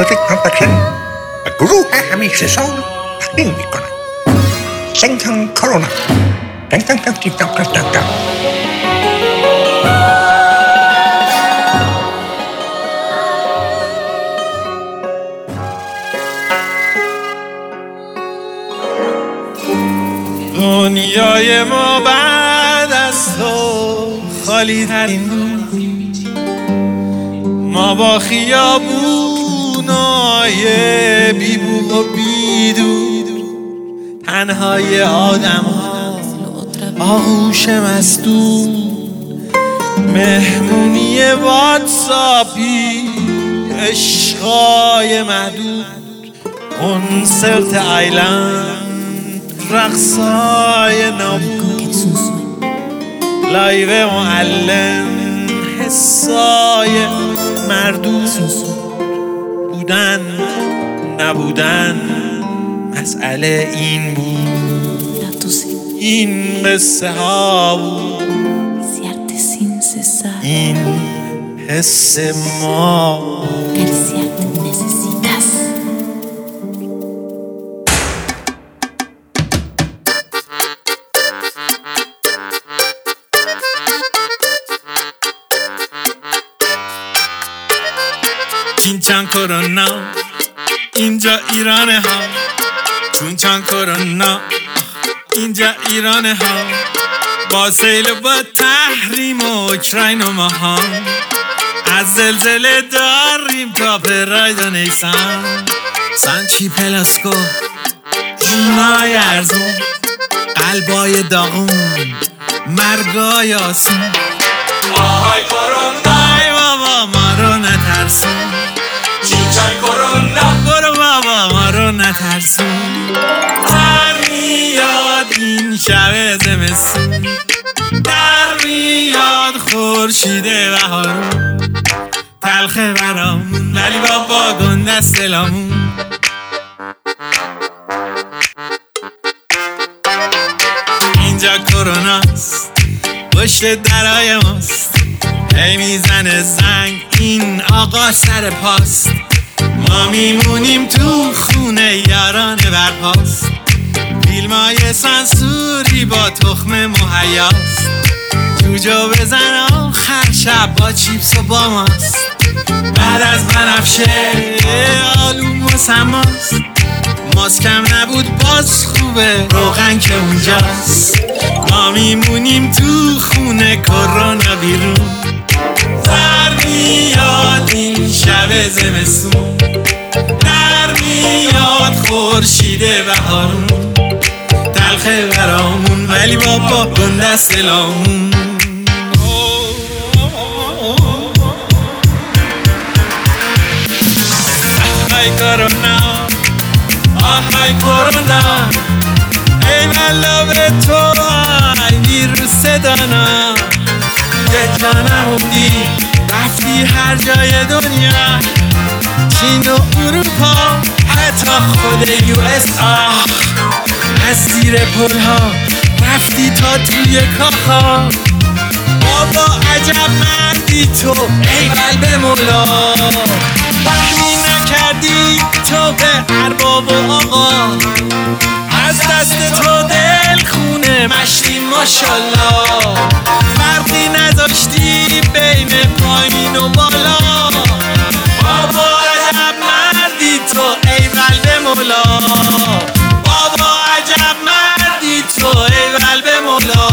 تکنولوژی پروداکشن و گروه همیشه سال تقدیم میکنند سنگان کرونا دنیای ما بعد از تو خالی ترین بود. ما با خیابونای بی بوق و بیدود، تنهای آدم ها آغوش مسدود، مهمونی واتساپی عشقای محدود، کنسرت آیلند رقصای نابود، لایو معلم حسای مردود، بودن نبودن مسئله این بود، این قصه ها بود، این حس ما. این چند کرونا اینجا ایرانه ها، چون چند کرونا اینجا ایرانه ها، با سیل و با تحریم و اوکراین و ماها، از زلزله داریم تا پراید و نیسان، سانچی پلاسکو جونای ارزون، قلبای داغون مرگای آسون. آهای کرونا ای بابا ما رو نترسون، چون کرونا برو بابا ما رو نترسون. در میاد این شب زمستون، در میاد خورشید بهارون، تلخه برامون ولی بابا گنده است دلامون. اینجا کروناست پشت درای ماست، هی میزنه زنگ این آقا سر پاست، ما میمونیم تو خونه یاران برپاست، فیلمای سانسوری با تخم مهیاست، جوجو بزن آخر شب با چیپس و با ماست، بعد از بنفشه آلوم و سماست، ماسکم نبود باز خوبه روغن که اونجاست، ما میمونیم تو خونه کرونا بیرون، در میاد این شب زمستون، در میاد خورشید بهارون، تلخه برامون ولی بابا گنده است دلامون. آهای کرونا آهای کرونا ای ملاب تو ای ویروس دانا، یه جا نموندی رفتی هر جای دنیا، چین و اروپا حتی خود USA، از زیر پل ها رفتی تا توی کاخا، بابا عجب مردی تو ای قلب مولا، رحمی نکردی تو به ارباب و آقا، از دست تو دل خونه مشتیم ماشالله، فرقی نذاشتی بین پایین و بالا، بابا عجب مردی تو ای قلب مولا، بابا عجب مردی تو ای قلب مولا.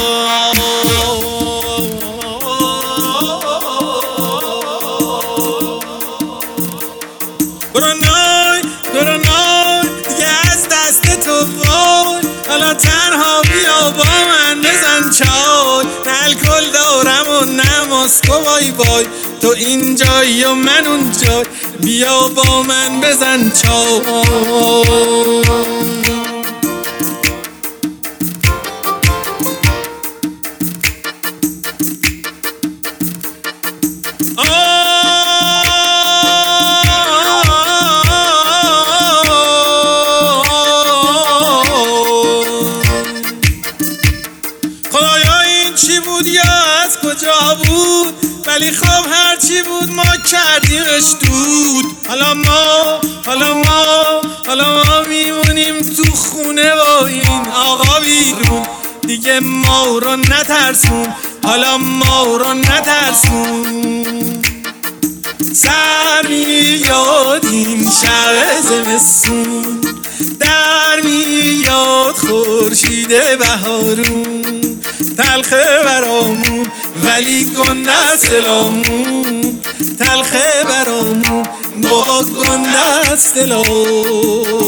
کرونای دیگه از دست تو وای، حالا تنها بیا با من بزن چای، نه الکل دارم و نه ماسکو وای وای، تو اینجایی و من اونجای، بیا با من بزن چای. چی بود یا از کجا بود، ولی خب هرچی بود ما کردیمش دود. حالا ما میمونیم تو خونه با این آقا بیرون. دیگه ما رو نترسون، حالا ما رو نترسون. سر میاد این شب زمستون، در میاد خورشید بهارون. تلخه برامون ولی گنده است دلامون، تلخه برامون بابا گنده است دلامون.